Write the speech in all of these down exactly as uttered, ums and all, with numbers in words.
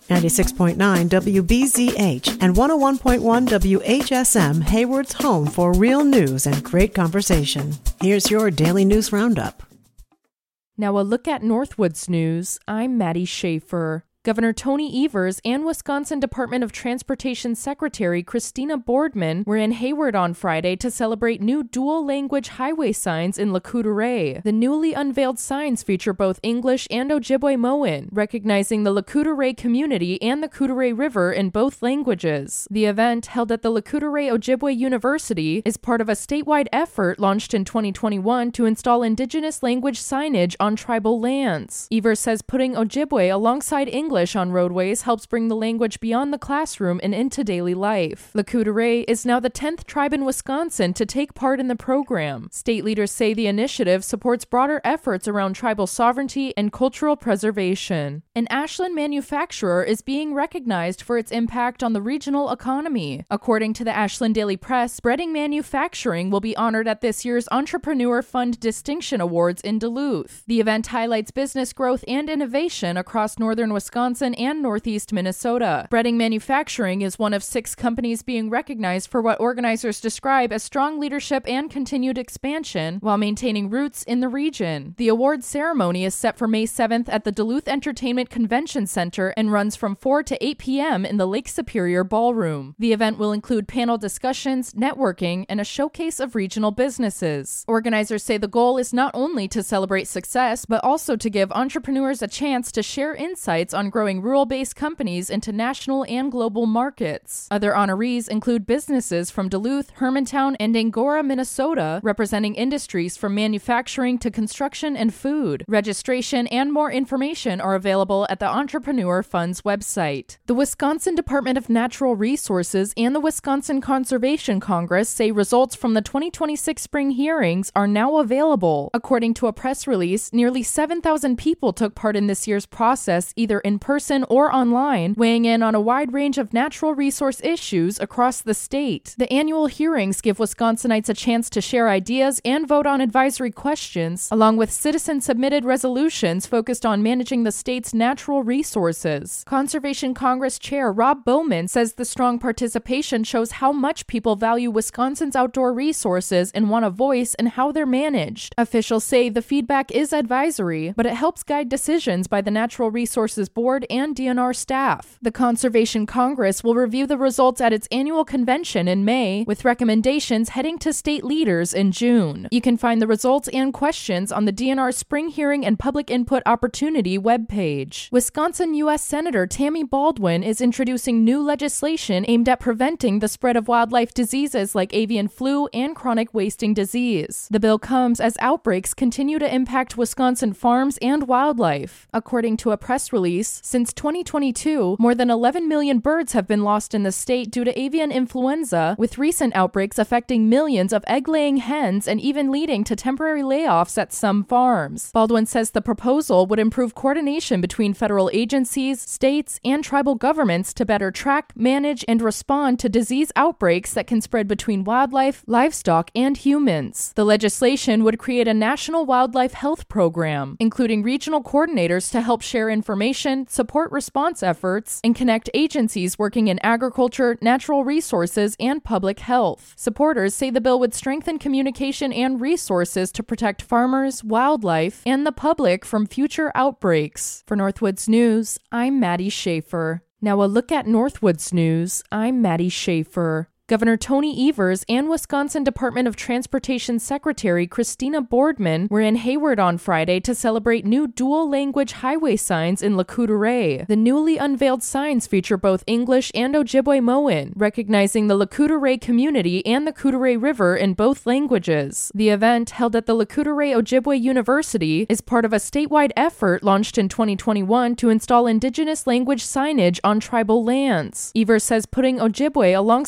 ninety-six point nine W B Z H and one oh one point one W H S M, Hayward's home for real news and great conversation. Here's your daily news roundup. Now a look at Northwoods news. I'm Maddie Schaefer. Governor Tony Evers and Wisconsin Department of Transportation Secretary Christina Boardman were in Hayward on Friday to celebrate new dual-language highway signs in Lakota-Ray. The newly unveiled signs feature both English and Ojibwe-Moan, recognizing the Lakota-Ray community and the Kootenai River in both languages. The event, held at the Lakota-Ray Ojibwe University, is part of a statewide effort launched in twenty twenty-one to install Indigenous language signage on tribal lands. Evers says putting Ojibwe alongside English on roadways helps bring the language beyond the classroom and into daily life. Lakota-Ray is now the tenth tribe in Wisconsin to take part in the program. State leaders say the initiative supports broader efforts around tribal sovereignty and cultural preservation. An Ashland manufacturer is being recognized for its impact on the regional economy. According to the Ashland Daily Press, Breading Manufacturing will be honored at this year's Entrepreneur Fund Distinction Awards in Duluth. The event highlights business growth and innovation across northern Wisconsin and northeast Minnesota. Breading Manufacturing is one of six companies being recognized for what organizers describe as strong leadership and continued expansion while maintaining roots in the region. The awards ceremony is set for May seventh at the Duluth Entertainment Convention Center and runs from four to eight p.m. in the Lake Superior Ballroom. The event will include panel discussions, networking, and a showcase of regional businesses. Organizers say the goal is not only to celebrate success, but also to give entrepreneurs a chance to share insights on growing rural-based companies into national and global markets. Other honorees include businesses from Duluth, Hermantown, and Angora, Minnesota, representing industries from manufacturing to construction and food. Registration and more information are available at the Entrepreneur Fund's website. The Wisconsin Department of Natural Resources and the Wisconsin Conservation Congress say results from the twenty twenty-six spring hearings are now available. According to a press release, nearly seven thousand people took part in this year's process, either in person or online, weighing in on a wide range of natural resource issues across the state. The annual hearings give Wisconsinites a chance to share ideas and vote on advisory questions, along with citizen-submitted resolutions focused on managing the state's natural resources. Conservation Congress Chair Rob Bowman says the strong participation shows how much people value Wisconsin's outdoor resources and want a voice in how they're managed. Officials say the feedback is advisory, but it helps guide decisions by the Natural Resources Board and D N R staff. The Conservation Congress will review the results at its annual convention in May, with recommendations heading to state leaders in June. You can find the results and questions on the D N R Spring Hearing and Public Input Opportunity webpage. Wisconsin U S Senator Tammy Baldwin is introducing new legislation aimed at preventing the spread of wildlife diseases like avian flu and chronic wasting disease. The bill comes as outbreaks continue to impact Wisconsin farms and wildlife. According to a press release, since twenty twenty-two, more than eleven million birds have been lost in the state due to avian influenza, with recent outbreaks affecting millions of egg-laying hens and even leading to temporary layoffs at some farms. Baldwin says the proposal would improve coordination between federal agencies, states, and tribal governments to better track, manage, and respond to disease outbreaks that can spread between wildlife, livestock, and humans. The legislation would create a national wildlife health program, including regional coordinators to help share information, support response efforts, and connect agencies working in agriculture, natural resources, and public health. Supporters say the bill would strengthen communication and resources to protect farmers, wildlife, and the public from future outbreaks. For Northwoods News, I'm Maddie Schaefer. Now a look at Northwoods News. I'm Maddie Schaefer. Governor Tony Evers and Wisconsin Department of Transportation Secretary Christina Boardman were in Hayward on Friday to celebrate new dual-language highway signs in Lakota-Ray. The newly unveiled signs feature both English and Ojibwe-Moan, recognizing the Lakota-Ray community and the Kootenai River in both languages. The event, held at the Lakota-Ray Ojibwe University, is part of a statewide effort launched in twenty twenty-one to install Indigenous language signage on tribal lands. Evers says putting Ojibwe alongside English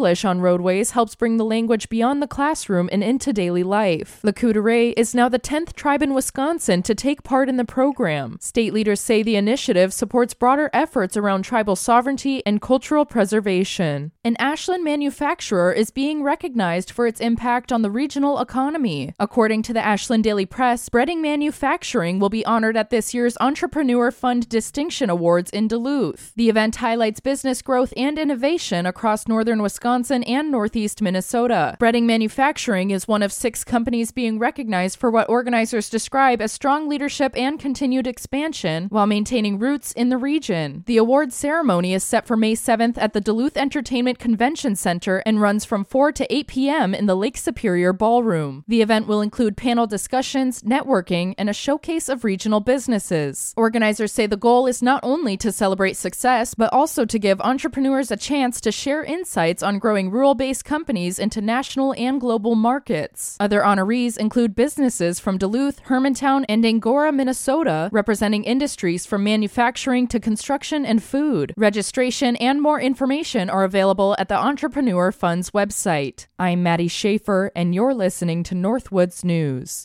English on roadways helps bring the language beyond the classroom and into daily life. Lakota is now the tenth tribe in Wisconsin to take part in the program. State leaders say the initiative supports broader efforts around tribal sovereignty and cultural preservation. An Ashland manufacturer is being recognized for its impact on the regional economy. According to the Ashland Daily Press, Breading Manufacturing will be honored at this year's Entrepreneur Fund Distinction Awards in Duluth. The event highlights business growth and innovation across northern Wisconsin and northeast Minnesota. Breading Manufacturing is one of six companies being recognized for what organizers describe as strong leadership and continued expansion while maintaining roots in the region. The awards ceremony is set for May seventh at the Duluth Entertainment Convention Center and runs from four to eight p.m. in the Lake Superior Ballroom. The event will include panel discussions, networking, and a showcase of regional businesses. Organizers say the goal is not only to celebrate success, but also to give entrepreneurs a chance to share insights on growing rural-based companies into national and global markets. Other honorees include businesses from Duluth, Hermantown, and Angora, Minnesota, representing industries from manufacturing to construction and food. Registration and more information are available at the Entrepreneur Fund's website. I'm Maddie Schaefer, and you're listening to Northwoods News.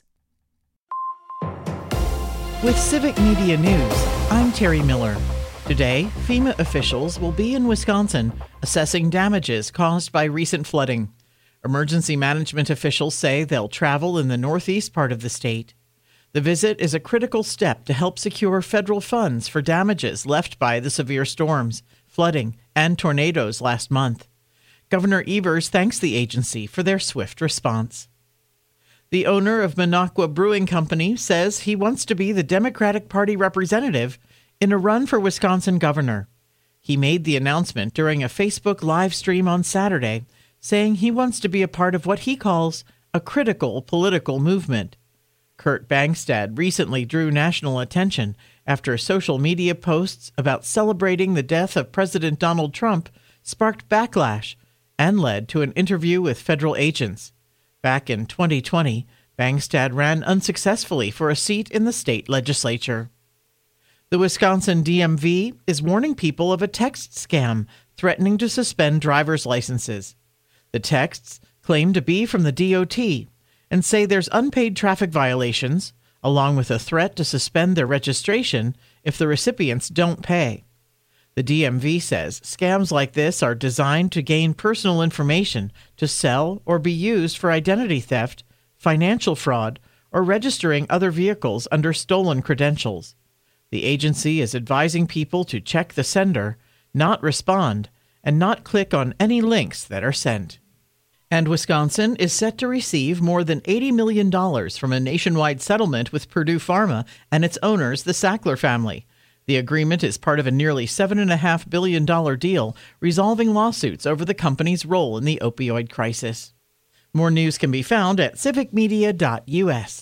With Civic Media News, I'm Terry Miller. Today, FEMA officials will be in Wisconsin assessing damages caused by recent flooding. Emergency management officials say they'll travel in the northeast part of the state. The visit is a critical step to help secure federal funds for damages left by the severe storms, flooding, and tornadoes last month. Governor Evers thanks the agency for their swift response. The owner of Minocqua Brewing Company says he wants to be the Democratic Party representative in a run for Wisconsin governor. He made the announcement during a Facebook live stream on Saturday, saying he wants to be a part of what he calls a critical political movement. Kurt Bangstad recently drew national attention after social media posts about celebrating the death of President Donald Trump sparked backlash and led to an interview with federal agents. Back in twenty twenty, Bangstad ran unsuccessfully for a seat in the state legislature. The Wisconsin D M V is warning people of a text scam threatening to suspend driver's licenses. The texts claim to be from the D O T and say there's unpaid traffic violations, along with a threat to suspend their registration if the recipients don't pay. The D M V says scams like this are designed to gain personal information to sell or be used for identity theft, financial fraud, or registering other vehicles under stolen credentials. The agency is advising people to check the sender, not respond, and not click on any links that are sent. And Wisconsin is set to receive more than eighty million dollars from a nationwide settlement with Purdue Pharma and its owners, the Sackler family. The agreement is part of a nearly seven point five billion dollars deal resolving lawsuits over the company's role in the opioid crisis. More news can be found at civic media dot u s.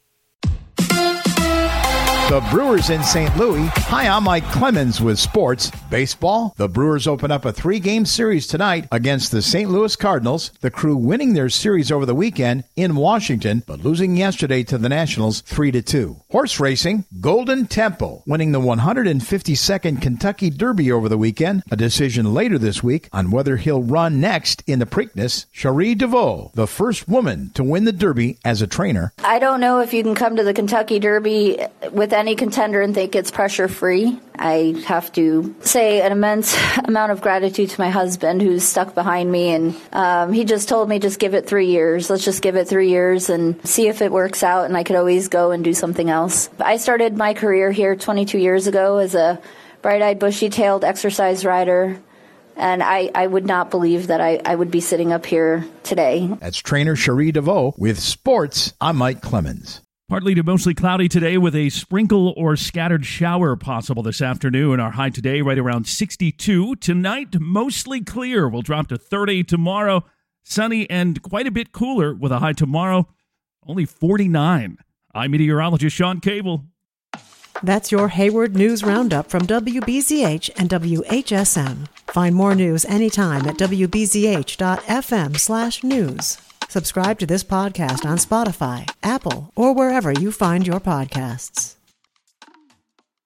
The Brewers in Saint Louis. Hi, I'm Mike Clemens with sports. Baseball. The Brewers open up a three-game series tonight against the Saint Louis Cardinals. The Crew winning their series over the weekend in Washington, but losing yesterday to the Nationals three to two. Horse racing. Golden Tempo winning the one hundred fifty-second Kentucky Derby over the weekend. A decision later this week on whether he'll run next in the Preakness. Cherie DeVoe, the first woman to win the Derby as a trainer. I don't know if you can come to the Kentucky Derby with any contender and think it's pressure-free. I have to say an immense amount of gratitude to my husband who's stuck behind me, and um, he just told me just give it three years. Let's just give it three years and see if it works out, and I could always go and do something else. I started my career here twenty-two years ago as a bright-eyed, bushy-tailed exercise rider, and I, I would not believe that I, I would be sitting up here today. That's trainer Cherie DeVoe with sports. I'm Mike Clemens. Partly to mostly cloudy today with a sprinkle or scattered shower possible this afternoon. Our high today right around sixty-two. Tonight, mostly clear. We'll drop to thirty tomorrow. Sunny and quite a bit cooler with a high tomorrow, only forty-nine. I'm meteorologist Sean Cable. That's your Hayward News Roundup from W B Z H and W H S M. Find more news anytime at w b z h dot f m slash news. Subscribe to this podcast on Spotify, Apple, or wherever you find your podcasts.